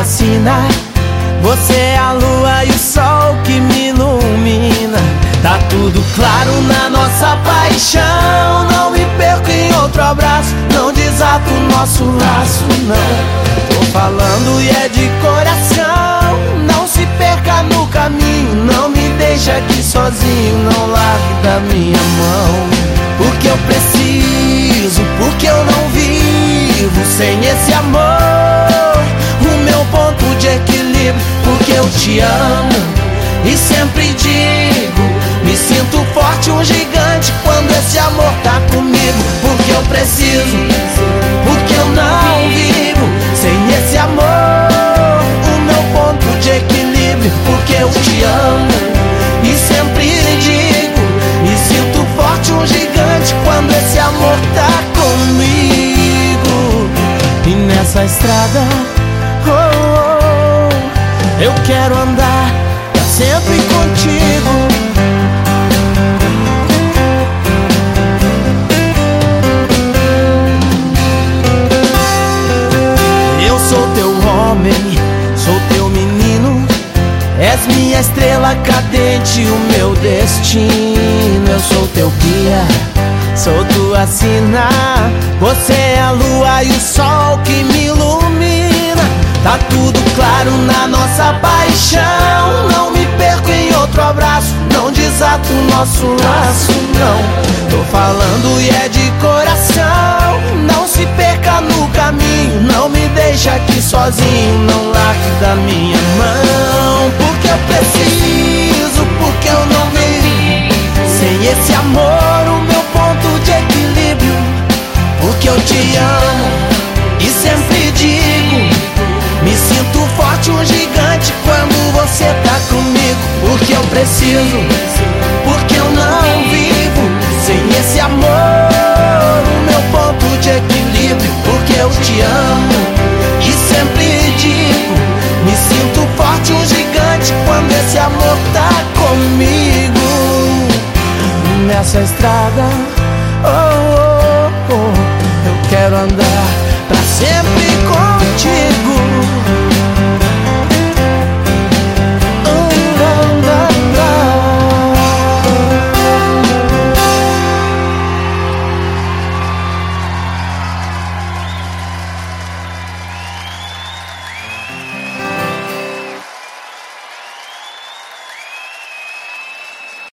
tua sina. Você é a lua e o sol que me ilumina. Tá tudo claro na nossa paixão. Não me perco em outro abraço, não desato o nosso laço, não. Tô falando e é de coração. Não se perca no caminho, não me deixa aqui sozinho, não largue da minha mão. Porque eu preciso, porque eu não vivo sem esse amor. O meu ponto de equilíbrio, porque eu te amo e sempre digo, me sinto forte, um gigante quando esse amor tá comigo. Porque eu preciso, porque eu não vivo sem esse amor. O meu ponto de equilíbrio, porque eu te amo e sempre digo, me sinto forte, um gigante quando esse amor tá comigo. E nessa estrada, oh, oh, eu quero andar pra sempre contigo. Eu sou teu homem, sou teu menino. És minha estrela cadente, o meu destino. Eu sou teu guia, sou tua sina. Você é a lua e o sol que me ilumina. Tá tudo claro na nossa paixão. Não me perco em outro abraço, não desato o nosso laço, não. Tô falando e é de coração. Não se perca no caminho, não me deixa aqui sozinho, não largue da minha mão. Porque eu preciso, porque eu não vivo sem esse amor, o meu ponto de equilíbrio. Porque eu te amo e sempre digo, me sinto forte, um gigante quando você tá comigo. Porque eu preciso, porque eu não vivo sem esse amor, o meu ponto de equilíbrio. Porque eu te amo e sempre digo, me sinto forte, um gigante quando esse amor tá comigo. Nessa estrada, oh, oh, oh, eu quero andar